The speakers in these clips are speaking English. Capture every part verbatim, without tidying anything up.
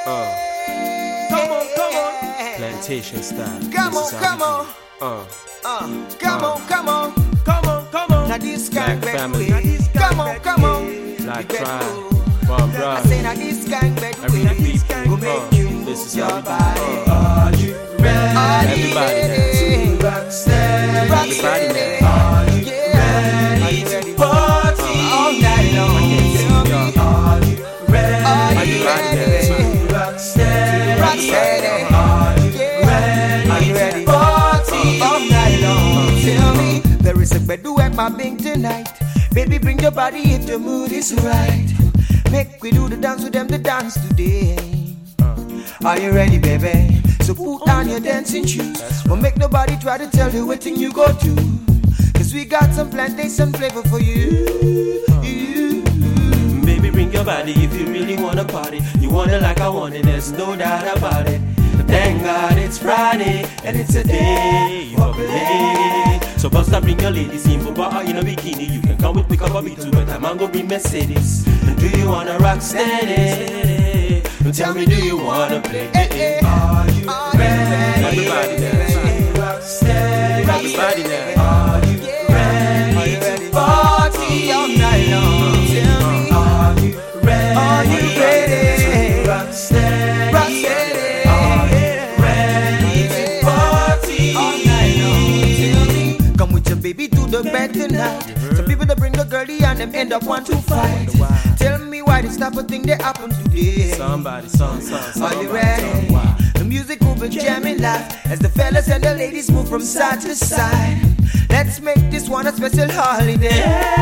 Uh. Come on, come on. Plantation style. Come on, come on. Uh. Uh. Come on, come on. Come on, come on. Now this gang Black bed family. way. Come on, come on. Black You better tribe. go. Bomb I drive. say now this gang bed Every way. people. Go make Uh. you This is move how your we do. body. Uh. Are you ready? Everybody dance. Rock steady. Rock Everybody steady. dance. Are you ready to party all night long? Tell me, are you ready? Are you ready? Rock steady. Rock steady. Are you ready to party all night long? Tell me, there is a bedu at my bing tonight. Baby, bring your body if the mood is right. Make we do the dance with them, the dance today. Are you ready, baby? So put on your dancing shoes. But make nobody try to tell you what thing you go to. Cause we got some plantation flavor for you. you. Baby, bring your body if you really wanna party. You want it like I want it, there's no doubt about it. Thank God it's Friday and it's a day of play. So bust up, bring your ladies in for bar in a bikini. You can come with pick up a beat too, but I'm gonna bring Mercedes. And do you wanna rock steady? Tell me, do you wanna play? Hey, hey. Are you ready? Everybody dance. Rock steady. Everybody dance. Are you ready? Are you ready? Party all night long. Tell me, are you ready? Are you ready? Rock steady. Rock steady. Are you ready to party all night long? Tell me, come with your baby to the bed tonight. Some people that bring the girlie and them end up want to fight. Tell me why this type of thing that happen today. Somebody, some, some, somebody. Are you ready? The music will be jamming live as the fellas and the ladies move from side to side. Let's make this one a special holiday.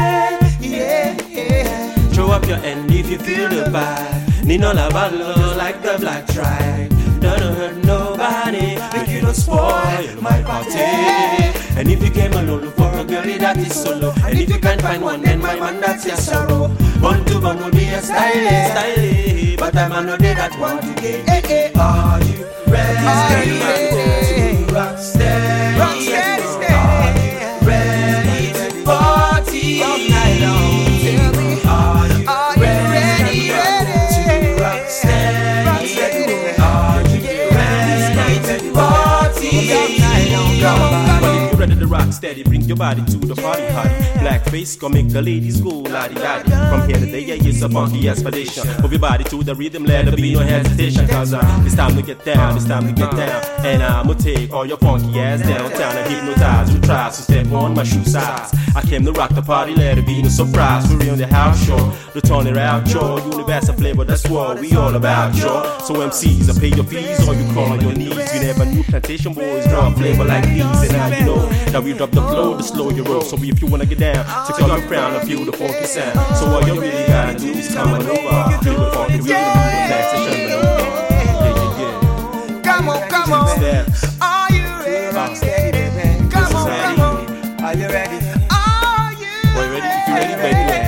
Yeah, yeah. Throw up your hand if you feel the vibe. Need no love like the Black Tribe. Don't hurt nobody, make you don't spoil my party. And if you came alone, look for a girlie that is solo. And if you can't find one, then my man, that's your sorrow. One to one will be a style, style. But I'm not there that want to get. Hey, hey. Are you ready? Are you ready? Rock steady, Rock steady, steady. Are you ready to party all night long? Tell me, Are you are you ready? Ready? rock steady? Rock steady. Are you ready to party all night long? Come on, come Well, on. if you're ready to rock steady, bring your body to the party, hottie. Black face, gonna make the ladies go lottie dotty. From here to there, yeah, it's a funky expedition. Move your body to the rhythm, let there be no hesitation. Cause uh, it's time to get down, it's time to get down. And I'ma take all your funky ass downtown and hypnotize you. Try to step on my shoe size. I came to rock the party, let it be no surprise. We're on the house show, to turn it out, yo. Universal flavor, that's what we all about, yo. So M Cs, I pay your fees or you call on your knees. You never knew plantation boys drop flavor like these. And now you know that we drop the flow to slow your roll. So if you wanna get down, take off your crown and feel the funky sound. So all you really gotta do is come on over. Feel the funky rhythm, relaxation maneuver. Yeah, yeah, yeah. Come on, come on. Steps. Are you ready? Rock steady, baby. Come on, come on. Are you ready? Are you Boy, ready? If you ready,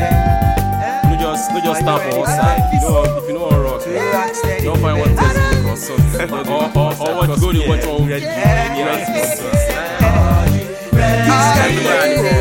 baby. No just, no just stop on one side. If you know, if you know a rock, you don't find one test or something. Or, or, or what good is what wrong. Yeah. Everybody.